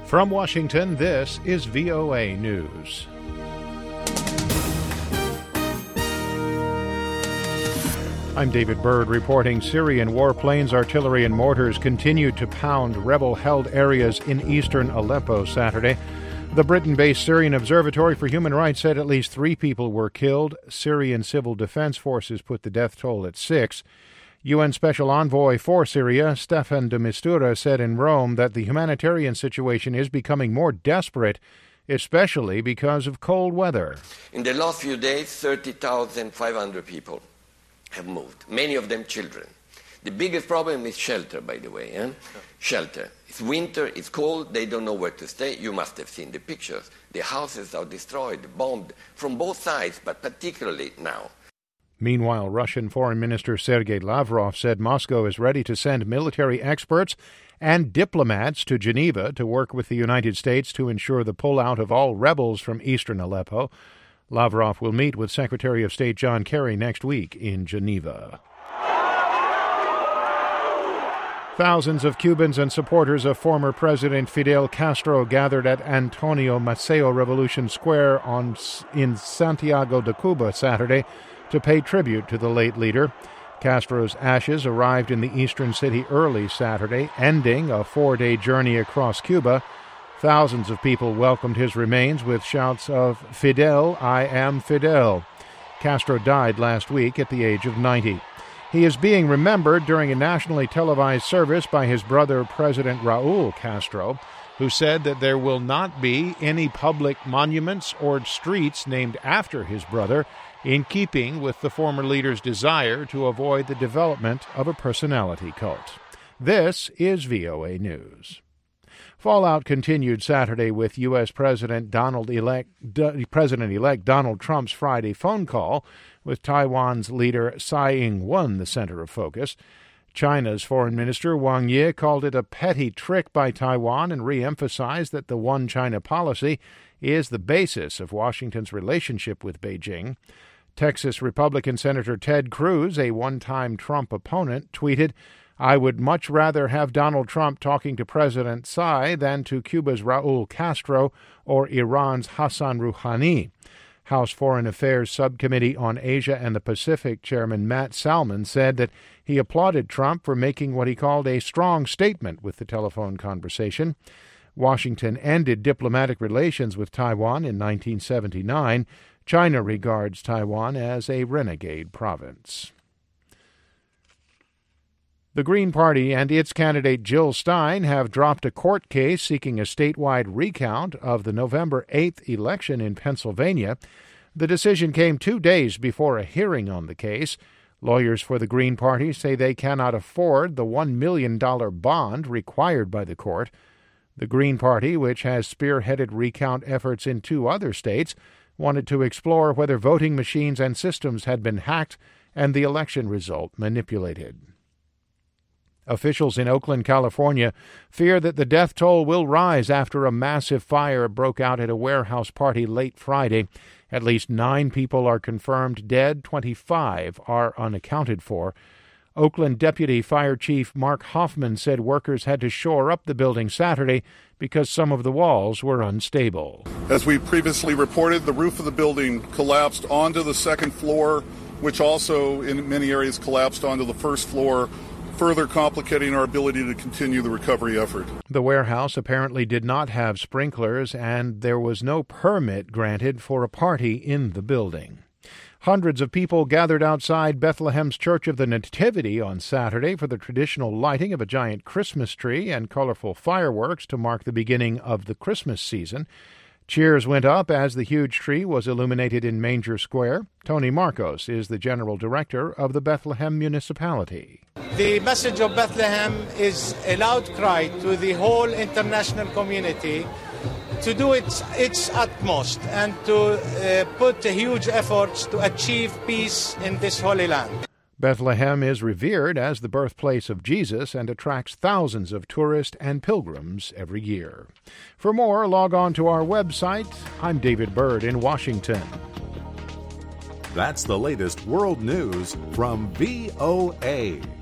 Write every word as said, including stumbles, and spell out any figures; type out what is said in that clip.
From Washington, this is V O A News. I'm David Byrd reporting Syrian warplanes, artillery, and mortars continued to pound rebel-held areas in eastern Aleppo Saturday. The Britain-based Syrian Observatory for Human Rights said at least three people were killed. Syrian civil defense forces put the death toll at six. U N Special Envoy for Syria, Staffan de Mistura, said in Rome that the humanitarian situation is becoming more desperate, especially because of cold weather. In the last few days, thirty thousand five hundred people have moved, many of them children. The biggest problem is shelter, by the way. Eh? Shelter. It's winter, it's cold, they don't know where to stay. You must have seen the pictures. The houses are destroyed, bombed, from both sides, but particularly now. Meanwhile, Russian Foreign Minister Sergei Lavrov said Moscow is ready to send military experts and diplomats to Geneva to work with the United States to ensure the pullout of all rebels from eastern Aleppo. Lavrov will meet with Secretary of State John Kerry next week in Geneva. Thousands of Cubans and supporters of former President Fidel Castro gathered at Antonio Maceo Revolution Square on, in Santiago de Cuba Saturday to pay tribute to the late leader. Castro's ashes arrived in the eastern city early Saturday, ending a four-day journey across Cuba. Thousands of people welcomed his remains with shouts of "Fidel, I am Fidel." Castro died last week at the age of ninety. He is being remembered during a nationally televised service by his brother, President Raul Castro, who said that there will not be any public monuments or streets named after his brother, in keeping with the former leader's desire to avoid the development of a personality cult. This is V O A News. Fallout continued Saturday with U S. President Donald-elect, D- President-elect Donald Trump's Friday phone call with Taiwan's leader Tsai Ing-wen the center of focus. China's Foreign Minister Wang Yi called it a petty trick by Taiwan and re-emphasized that the One China policy is the basis of Washington's relationship with Beijing. Texas Republican Senator Ted Cruz, a one-time Trump opponent, tweeted, "I would much rather have Donald Trump talking to President Tsai than to Cuba's Raul Castro or Iran's Hassan Rouhani." House Foreign Affairs Subcommittee on Asia and the Pacific Chairman Matt Salmon said that he applauded Trump for making what he called a strong statement with the telephone conversation. Washington ended diplomatic relations with Taiwan in nineteen seventy-nine. China regards Taiwan as a renegade province. The Green Party and its candidate Jill Stein have dropped a court case seeking a statewide recount of the November eighth election in Pennsylvania. The decision came two days before a hearing on the case. Lawyers for the Green Party say they cannot afford the one million dollars bond required by the court. The Green Party, which has spearheaded recount efforts in two other states, wanted to explore whether voting machines and systems had been hacked and the election result manipulated. Officials in Oakland, California, fear that the death toll will rise after a massive fire broke out at a warehouse party late Friday. At least nine people are confirmed dead, twenty-five are unaccounted for. Oakland Deputy Fire Chief Mark Hoffman said workers had to shore up the building Saturday because some of the walls were unstable. As we previously reported, the roof of the building collapsed onto the second floor, which also in many areas collapsed onto the first floor, further complicating our ability to continue the recovery effort. The warehouse apparently did not have sprinklers, and there was no permit granted for a party in the building. Hundreds of people gathered outside Bethlehem's Church of the Nativity on Saturday for the traditional lighting of a giant Christmas tree and colorful fireworks to mark the beginning of the Christmas season. Cheers went up as the huge tree was illuminated in Manger Square. Tony Marcos is the general director of the Bethlehem municipality. The message of Bethlehem is a loud cry to the whole international community to do its, its utmost and to uh, put huge efforts to achieve peace in this holy land. Bethlehem is revered as the birthplace of Jesus and attracts thousands of tourists and pilgrims every year. For more, log on to our website. I'm David Byrd in Washington. That's the latest world news from V O A.